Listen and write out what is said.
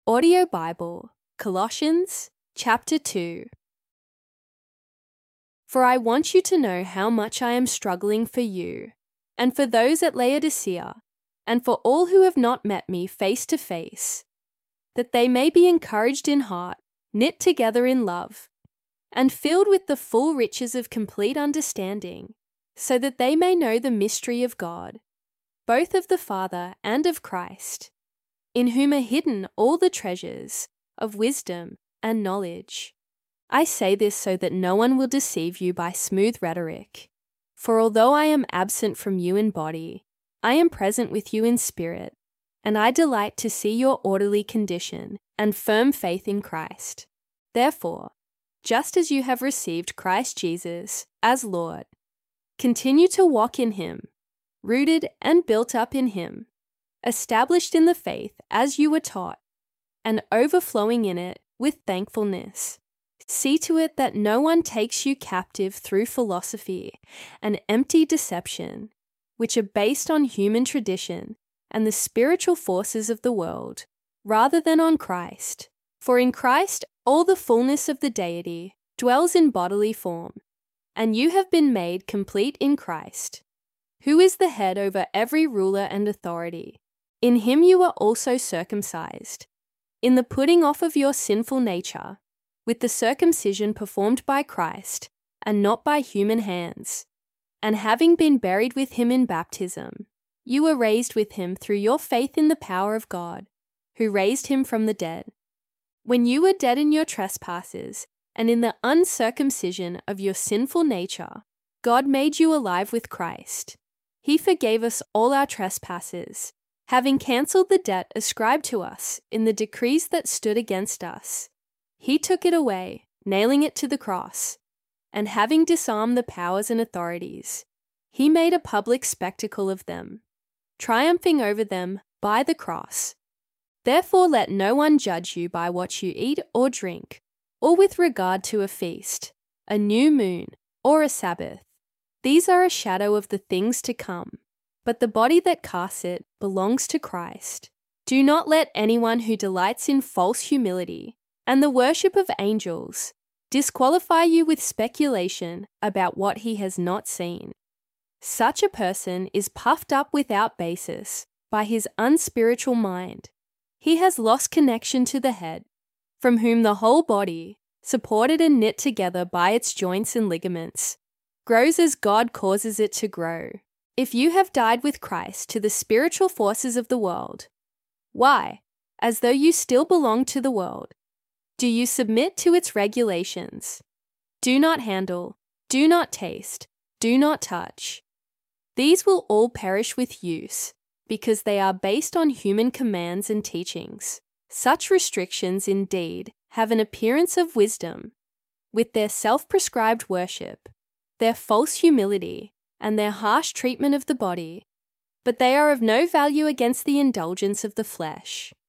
Audio Bible, Colossians chapter 2. For I want you to know how much I am struggling for you, and for those at Laodicea, and for all who have not met me face to face, that they may be encouraged in heart, knit together in love, and filled with the full riches of complete understanding, so that they may know the mystery of God, both of the Father and of Christ, in whom are hidden all the treasures of wisdom and knowledge. I say this so that no one will deceive you by smooth rhetoric. For although I am absent from you in body, I am present with you in spirit, and I delight to see your orderly condition and firm faith in Christ. Therefore, just as you have received Christ Jesus as Lord, continue to walk in him, rooted and built up in him, established in the faith as you were taught, and overflowing in it with thankfulness. See to it that no one takes you captive through philosophy and empty deception, which are based on human tradition and the spiritual forces of the world, rather than on Christ. For in Christ all the fullness of the deity dwells in bodily form, and you have been made complete in Christ, who is the head over every ruler and authority. In him you are also circumcised, in the putting off of your sinful nature, with the circumcision performed by Christ, and not by human hands. And having been buried with him in baptism, you were raised with him through your faith in the power of God, who raised him from the dead. When you were dead in your trespasses, and in the uncircumcision of your sinful nature, God made you alive with Christ. He forgave us all our trespasses, having cancelled the debt ascribed to us in the decrees that stood against us. He took it away, nailing it to the cross, and having disarmed the powers and authorities, he made a public spectacle of them, triumphing over them by the cross. Therefore let no one judge you by what you eat or drink, or with regard to a feast, a new moon, or a Sabbath. These are a shadow of the things to come, but the body that casts it belongs to Christ. Do not let anyone who delights in false humility and the worship of angels disqualify you with speculation about what he has not seen. Such a person is puffed up without basis by his unspiritual mind. He has lost connection to the head, from whom the whole body, supported and knit together by its joints and ligaments, grows as God causes it to grow. If you have died with Christ to the spiritual forces of the world, why, as though you still belong to the world, do you submit to its regulations? Do not handle, do not taste, do not touch. These will all perish with use, because they are based on human commands and teachings. Such restrictions, indeed, have an appearance of wisdom, with their self-prescribed worship, their false humility, and their harsh treatment of the body, but they are of no value against the indulgence of the flesh.